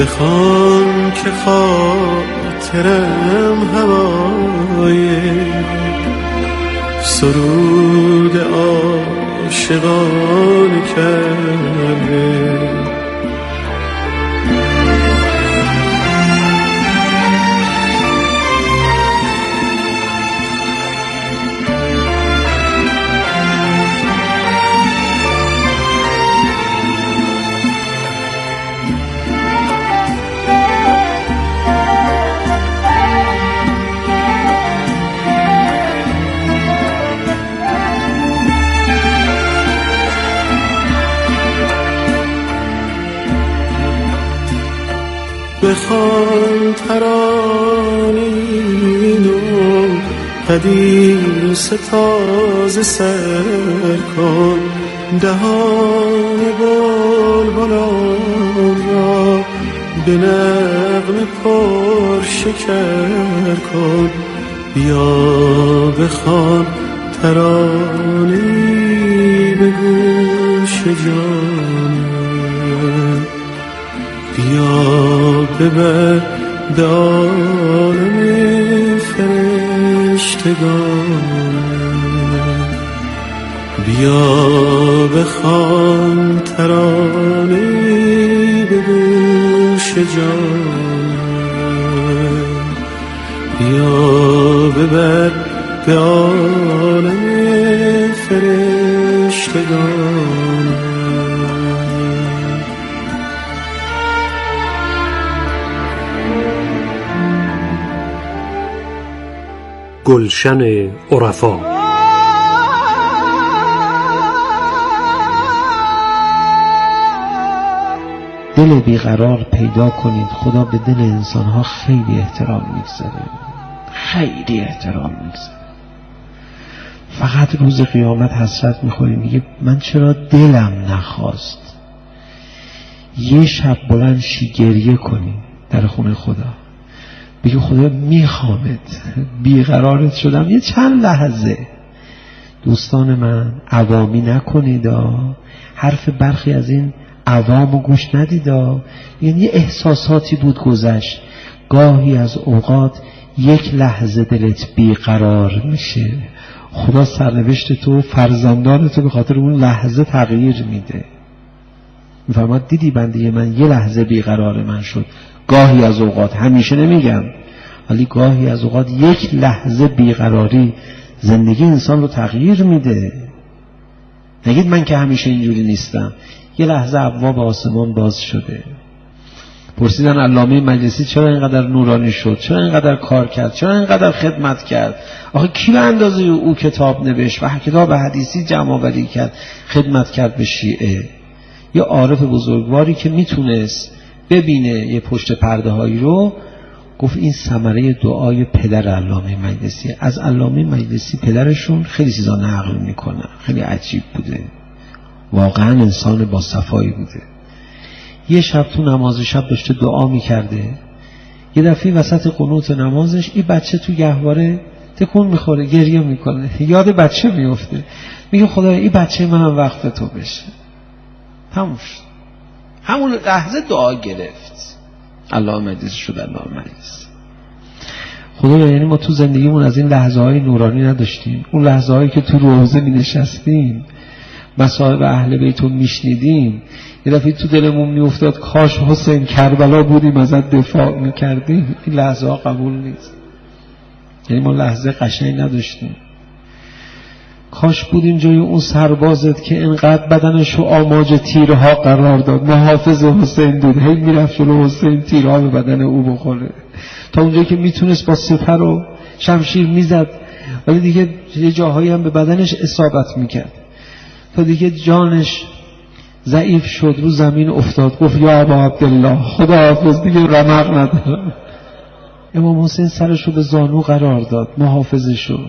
بخوان که خاطرم هوای سرود عاشقان کرده. بخوان ترانین و حدیث تازه سر کن، دهان بلبلان را به نغمه پر شکر کن. بیا بخوان ترانه‌ای به گوش جانم، بیا ببر به عالم فرشتگان، بیا بخوان ترانه‌ای به گوش جانم، بیا ببر به عالم فرشتگان. گلشن عرفا. دل بیقرار پیدا کنید. خدا به دل انسانها خیلی احترام میگذاره، خیلی احترام میگذاره. فقط روز قیامت حسرت میخوری، میگه من چرا دلم نخواست یه شب بلند شی گریه کنی در خونه خدا، بگی خدا میخوامت، بیقرارت شدم یه چند لحظه. دوستان من، عوامی نکنید، حرف برخی از این عوامو گوش ندید. یعنی یه احساساتی بود گذشت، گاهی از اوقات یک لحظه دلت بیقرار میشه، خدا سرنوشت تو، فرزندان تو به خاطر اون لحظه تغییر میده. میفرماد دیدی بنده من یه لحظه بیقرار من شد. گاهی از اوقات، همیشه نمیگم، ولی گاهی از اوقات یک لحظه بیقراری زندگی انسان رو تغییر میده. نگید من که همیشه اینجوری نیستم. یه لحظه ابواب آسمان باز شده. پرسیدن علامه مجلسی چرا اینقدر نورانی شد، چرا اینقدر کار کرد، چرا اینقدر خدمت کرد؟ آخه کی به اندازه او کتاب نوشت و کتاب حدیثی جمع آوری کرد، خدمت کرد به شیعه؟ یه عارف بزرگواری که میتونست ببینه یه پشت پرده هایی رو، گفت این ثمره دعای پدر علامه مجلسی. از علامه مجلسی پدرشون خیلی چیزا نقل میکنن، خیلی عجیب بوده، واقعا انسان با صفایی بوده. یه شب تو نماز شب داشته دعا میکرده، یه دفعه وسط قنوت نمازش این بچه تو گهواره تکون میخوره، گریه میکنه، یاد بچه میفته، میگه خدایا این بچه منم وقت تو بشه. تموم شد. همون لحظه دعا گرفت، علامه مجلسی شد علامه مجلسی. خدایا یعنی ما تو زندگیمون از این لحظه های نورانی نداشتیم؟ اون لحظه هایی که تو روزه می نشستیم، مصائب اهل بیت رو میشنیدیم، یه دفعه تو دلمون میافتاد کاش حسین کربلا بودیم ازت دفاع میکردیم. این لحظه ها قبول نیست. یعنی ما لحظه قشنگ نداشتیم. کاش بودیم جای اون سربازت که انقدر بدنش رو آماج تیرها قرار داد، محافظ حسین بود، هی میرفت جلو حسین تیرها به بدن او بخوره، تا اونجایی که میتونست با سپر و شمشیر میزد، ولی دیگه یه جاهایی هم به بدنش اصابت میکرد، تا دیگه جانش ضعیف شد، رو زمین افتاد، گفت یا ابا عبدالله خدا حافظ، دیگه رمق ندارم. امام حسین سرش رو به زانو قرار داد، محافظش رو.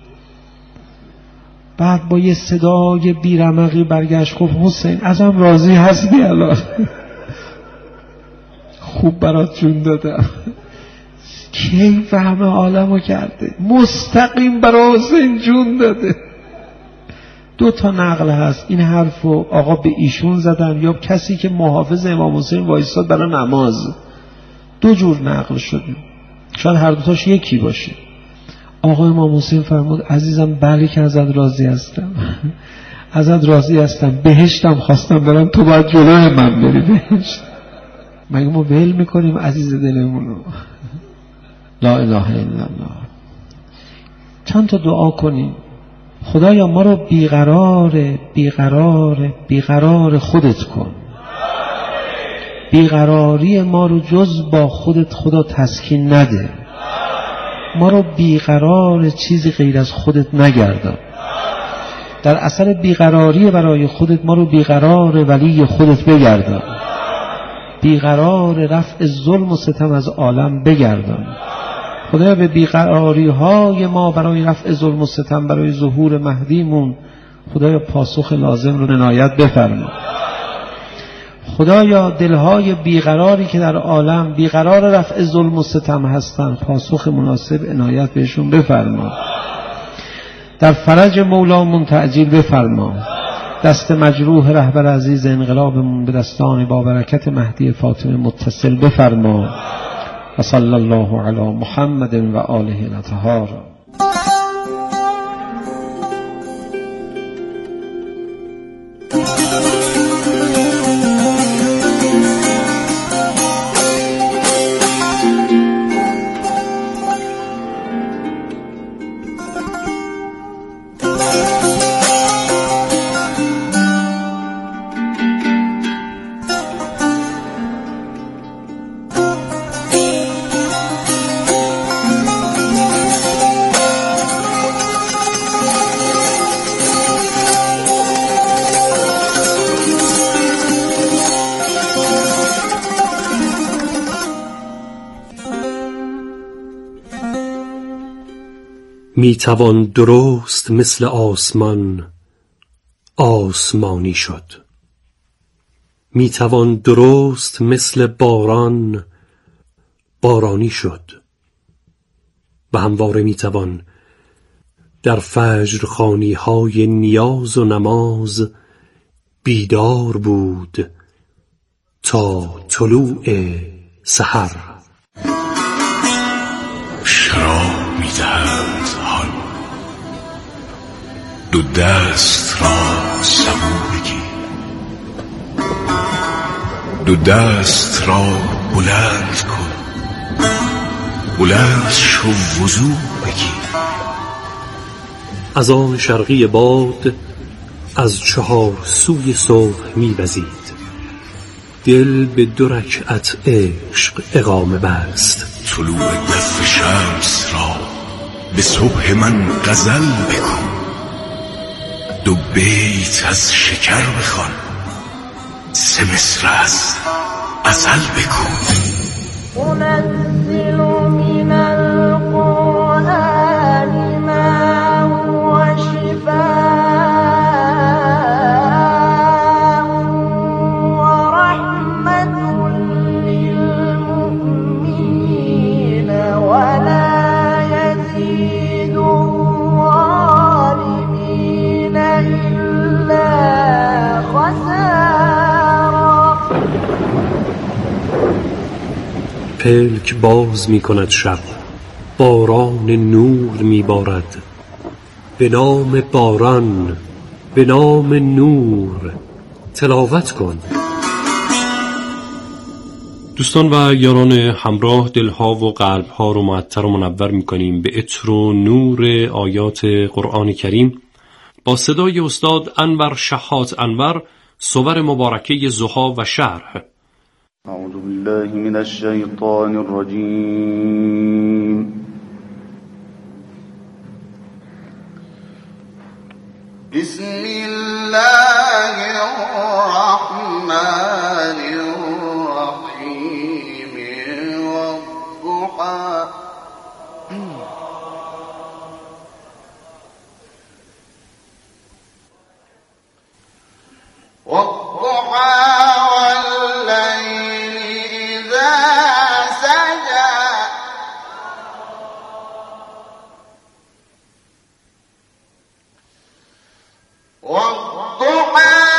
بعد با یه صدای بیرمقی برگشت گفت حسین ازم راضی هستی الان؟ خوب برات جون دادم. کی فهم عالمو کرده، مستقیم برای حسین جون داده. 2 تا نقل هست این حرفو آقا به ایشون زدن یا کسی که محافظ امام حسین وایساد برای نماز. دو جور نقل شده، شاید هر دوتاش یکی باشه. آقای امام حسین فرمود عزیزم بله که ازت راضی هستم، ازت راضی هستم، بهشتم خواستم برم، تو باید جلوی من بری بهشت. مگه ما ول میکنیم عزیز دلمونو؟ لا اله الا الله. چند تا دعا کنیم. خدایا ما رو بیقرار خودت کن. بیقراری ما رو جز با خودت خدا تسکین نده. ما رو بیقرار چیزی غیر از خودت نگردان. در اثر بیقراری برای خودت ما رو بیقرار ولی خودت بگردان. بیقرار رفع ظلم و ستم از عالم بگردان. خدایا به بیقراری های ما برای رفع ظلم و ستم، برای ظهور مهدیمون خدایا پاسخ لازم رو عنایت بفرما. خدایا دلهای بیقراری که در عالم بیقرار رفع ظلم و ستم هستن، پاسخ مناسب عنایت بهشون بفرما. در فرج مولامون تعجیل بفرما. دست مجروح رهبر عزیز انقلابمون به دستان با برکت مهدی فاطمه متصل بفرما. و صلی الله علی محمد و آله الاطهار. می توان درست مثل آسمان آسمانی شد، می توان درست مثل باران بارانی شد، و همواره می توان در فجرخوانی های نیاز و نماز بیدار بود تا طلوع سحر. شراب می دهند حال، دو دست را سبو بگیر، دو دست را بلند کن، بلند شو وضو بگیر. از آن شرقی باد از چهار سوی صبح می‌وزید، دل به دو رکعت عشق اقامه بست. طلوع دف شمس را به صبح من غزل بکن، دو بیت از شکر بخوان، سه مصر از غزل بکن. أنزل من القرآن ما هو شفاء ورحمة للمؤمنين ولا يزيد الظالمين إلا خسارا. پلک باز می کند شب، باران نور می بارد، به نام باران، به نام نور تلاوت کن. دوستان و یاران همراه، دلها و قلبها رو معطر و منور می کنیم به عطر و نور آیات قرآن کریم با صدای استاد انور شحات انور، صور مبارکه ضحی و شرح. أعوذ بالله من الشيطان الرجيم. بسم الله الرحمن الرحيم. والضحى والضحى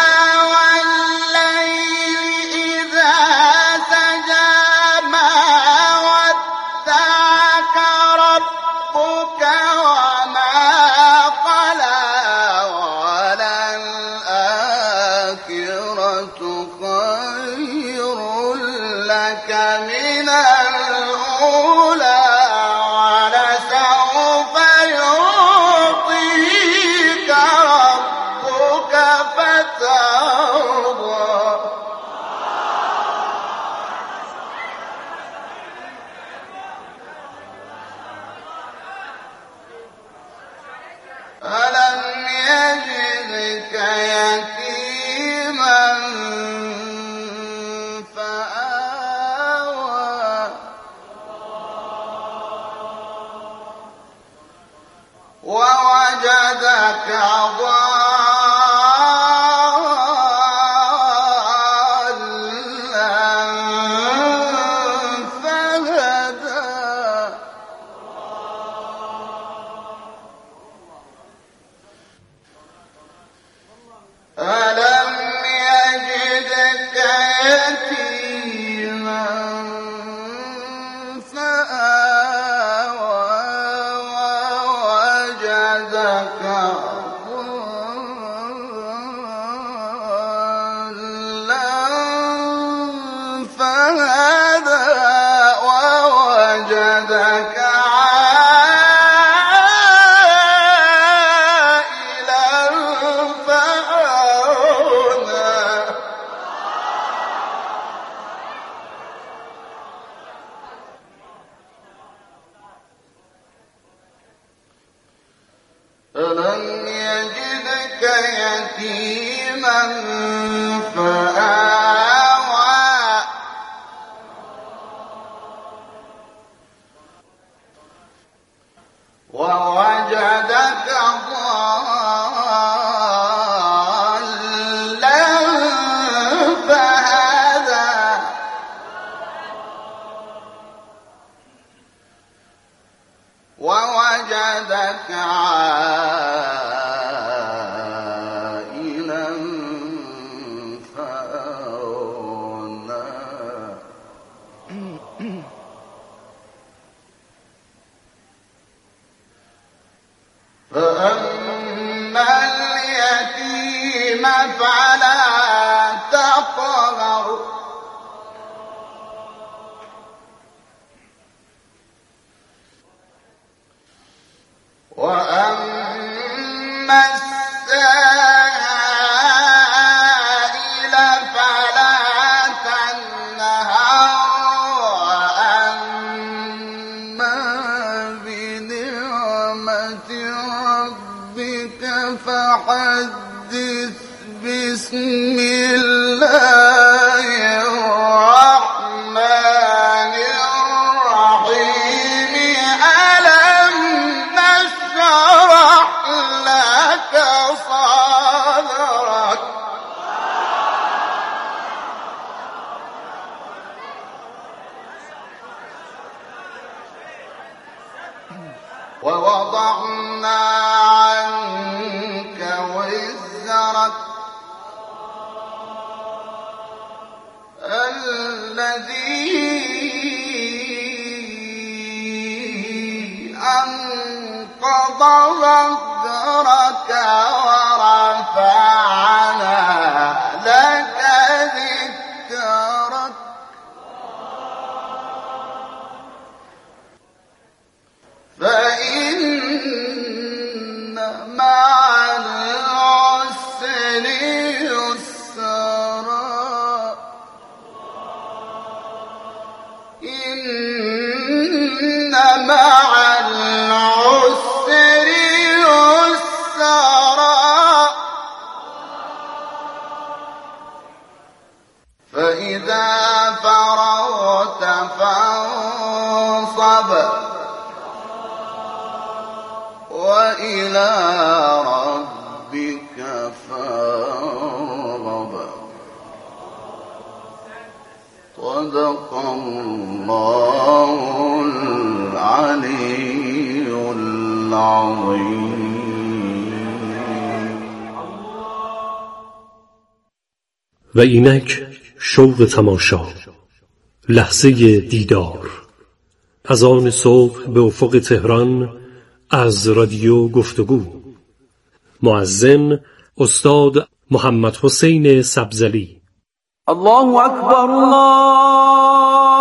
والليل إذا سجى ما لك من الأولى ولسوف يعطيك ربك فترضى ألم يجدك يتيما فآوى ووجدك ضالا فهدى ألم يجدك يتيما فآوى ووجدك ضالا فهدى ووجدك ألم يجدك يتيما فآوى ووجدك ضالا فهدى ووجدك عائلا فأغنى فأما اليتيم فلا تقهر وأما السائل فلا تنهر وأما بنعمة ربك فحدث بسم الله الرحمن الرحيم ألم نشرح لك صدرك ووضعنا عنك وزرك الذي أنقض ظهرك ورفعنا لك ذكرك فإن مع العسر يسرا إن مع العسر يسرا فإذا فرغت فانصب وإلى ربك فارغب صدق الله العلي العظيم. و اینک شوق تماشا، لحظه دیدار، از آن صبح به افق تهران از رادیو گفتگو. مؤذن استاد محمد حسین سبزلی. الله اکبر الله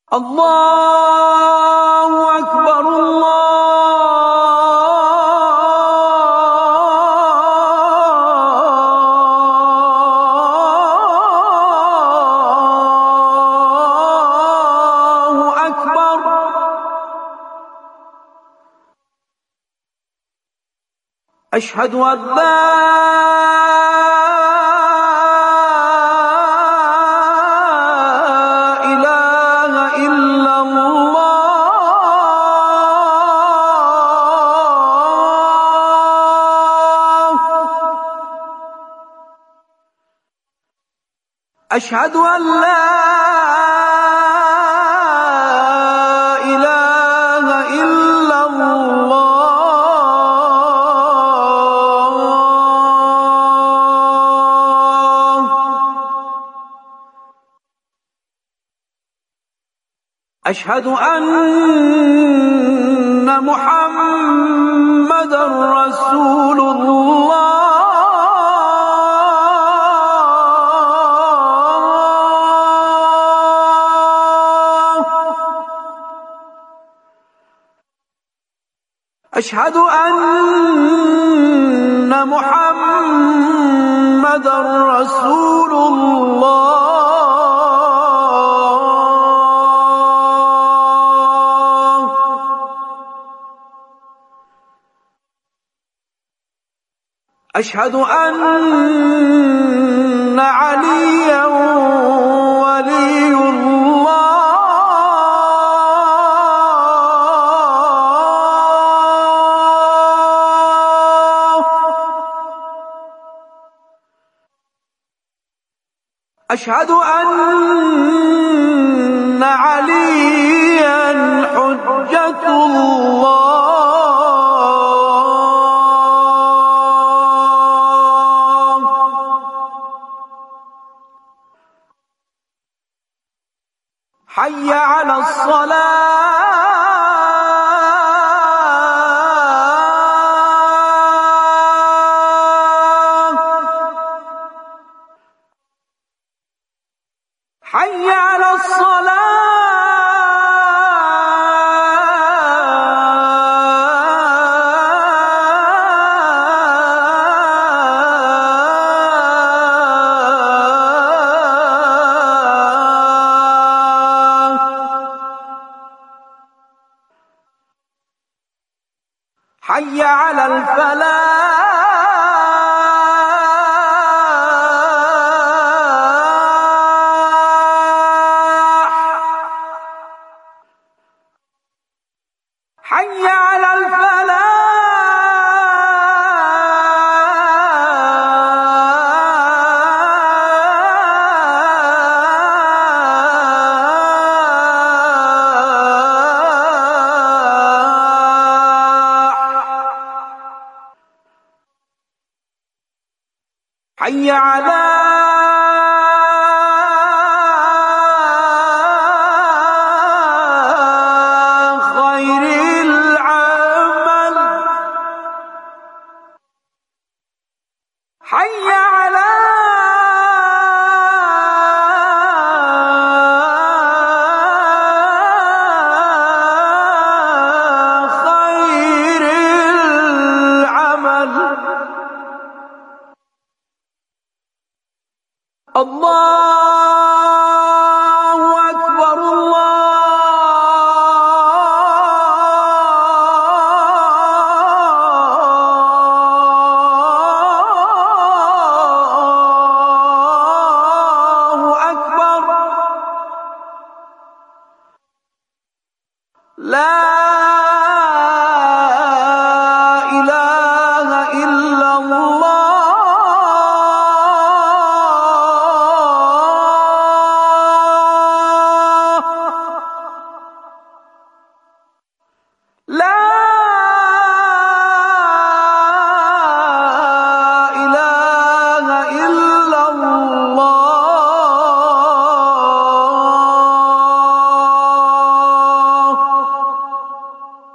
الله أكبر الله أكبر. أشهد أن لا أشهد أن لا إله إلا الله. أشهد أن محمدًا رسول الله. أشهد أن محمدًا رسول الله. أشهد أن عليًا ولي الله. أشهد أن عليا حجة الله. حي على الصلاة. حي على الصلاة. حي على الفلاح. حي على الفلاح. حي على خير العمل. حي على خير العمل. الله أكبر الله أكبر. لا إله إلا الله. لا إله إلا الله.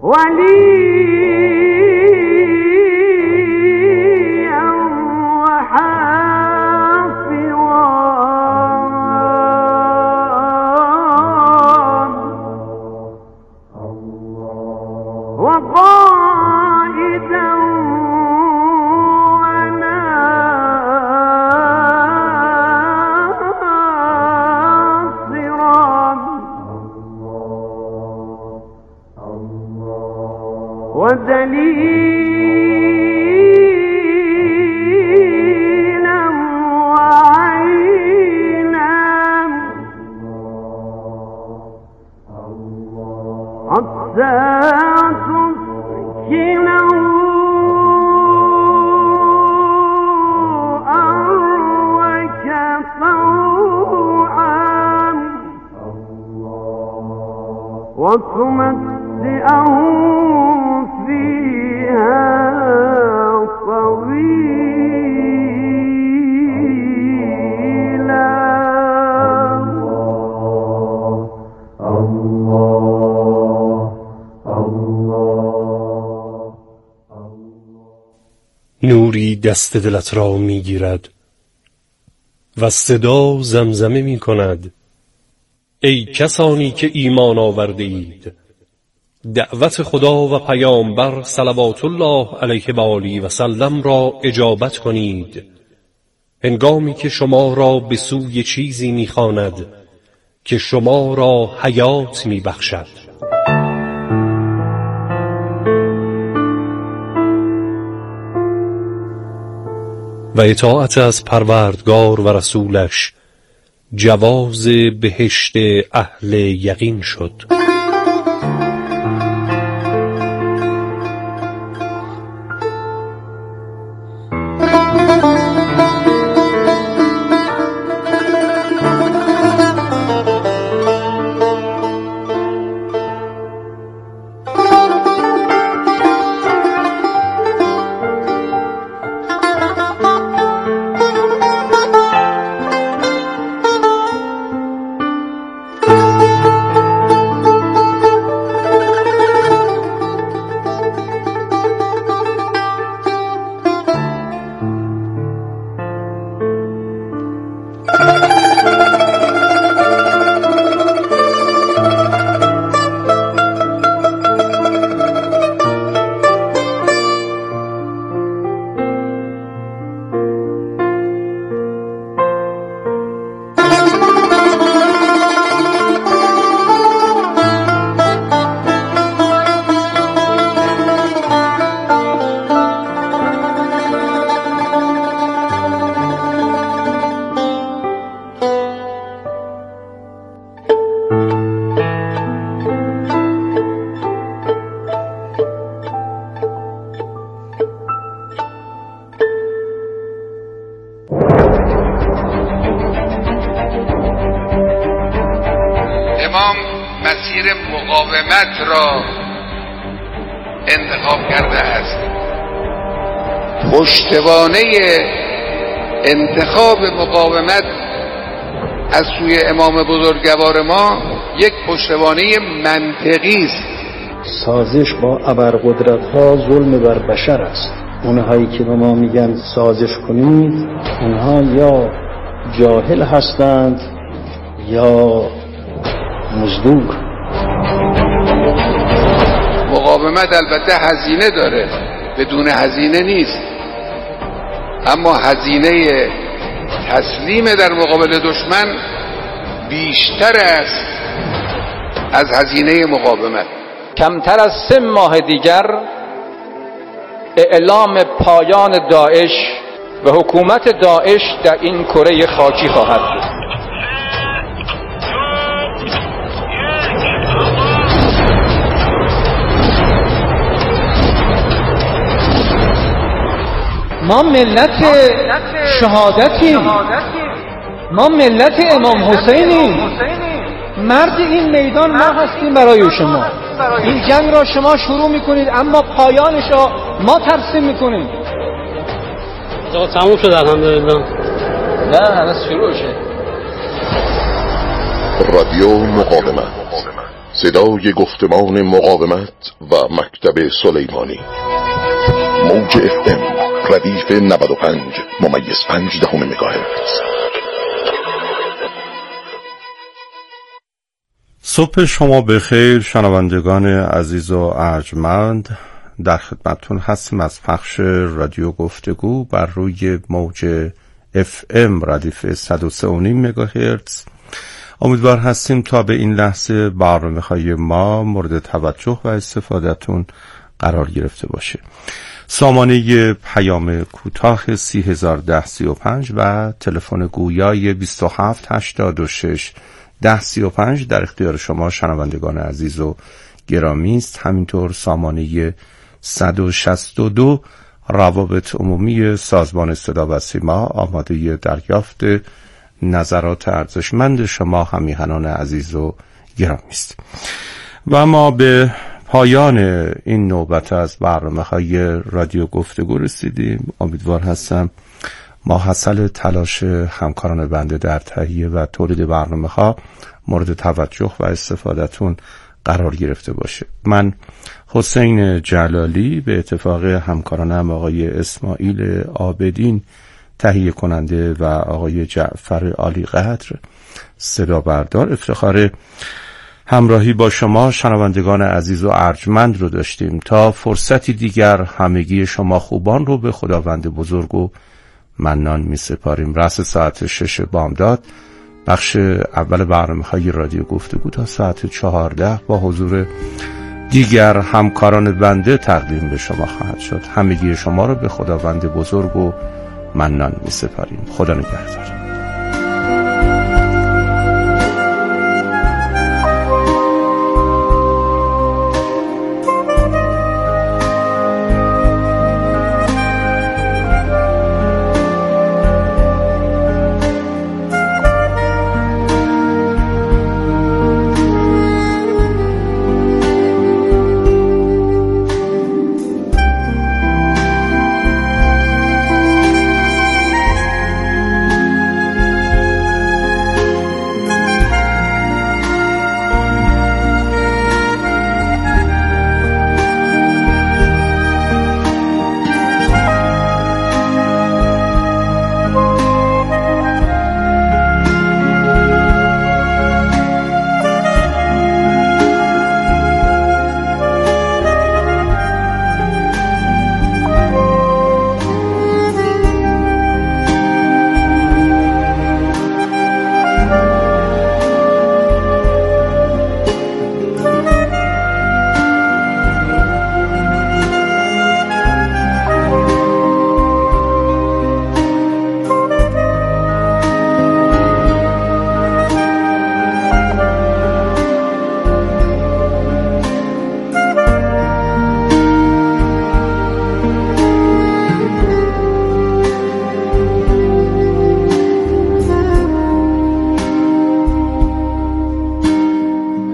وليا وحافظا وقائدا ودليلا وعينا حتى تسكنه أرضك طوعا وتمتعه فيها طويلا. نوری دست دلت را میگیرد و صدا زمزمه می کند: ای کسانی که ایمان آورده اید، دعوت خدا و پیامبر صلوات الله علیه و آله و سلم را اجابت کنید هنگامی که شما را به سوی چیزی می‌خواند که شما را حیات می‌بخشد. و اطاعت از پروردگار و رسولش جواز بهشت اهل یقین شد. امام مسیر مقاومت را انتخاب کرده است. پشتوانه انتخاب مقاومت از سوی امام بزرگوار ما یک پشتوانه منطقی است. سازش با ابرقدرت‌ها ظلم بر بشر است. اونهایی که به ما میگن سازش کنید، اونها یا جاهل هستند یا مزدور. مقاومت البته هزینه داره، بدون هزینه نیست، اما هزینه تسلیم در مقابل دشمن بیشتر است از هزینه مقاومت. کمتر از 3 ماه دیگر اعلام پایان داعش و حکومت داعش در این کره خاکی خواهد بود. ما ملت شهادتیم، ما ملت امام حسینیم، مرد این میدان ما هستیم برای شما. این جنگ را شما شروع میکنید اما پایانش را ما ترسیم میکنیم. آقا تموم شد الحمدلله. نه هنوز شروع شد. رادیو مقاومت، صدای گفتمان مقاومت و مکتب سلیمانی. موج FM ردیف 95.5 مگاهرتز. صبح شما بخیر شنوندگان عزیز و ارجمند، در خدمتتون هستیم از پخش رادیو گفتگو بر روی موج FM ردیف 103.5 مگاهرتز. امیدوار هستیم تا به این لحظه برنامه‌های ما مورد توجه و استفادهتون قرار گرفته باشه. سامانه پیام کوتاه 301035 و تلفن گویای 2786 1035 در اختیار شما شنوندگان عزیز و گرامی است. همینطور سامانه 162 روابط عمومی سازمان صدا و سیما آماده دریافت نظرات ارزشمند شما همیهنان عزیز و گرامی است. و ما به پایان این نوبت از برنامه‌های رادیو گفتگو رسیدیم. امیدوار هستم ماحصل تلاش همکاران بنده در تهیه و تولید برنامه‌ها مورد توجه و استفادهتون قرار گرفته باشه. من حسین جلالی به اتفاق همکارانم آقای اسماعیل عابدین تهیه کننده و آقای جعفر عالی قدر صدا بردار افتخار همراهی با شما شنوندگان عزیز و ارجمند رو داشتیم. تا فرصتی دیگر همگی شما خوبان رو به خداوند بزرگ و منان می سپاریم. رأس ساعت 6 بامداد بخش اول برنامه‌های رادیو گفتگو تا ساعت 14 با حضور دیگر همکاران بنده تقدیم به شما خواهد شد. همگی شما رو به خداوند بزرگ و منان می سپاریم. خدا نگهدار.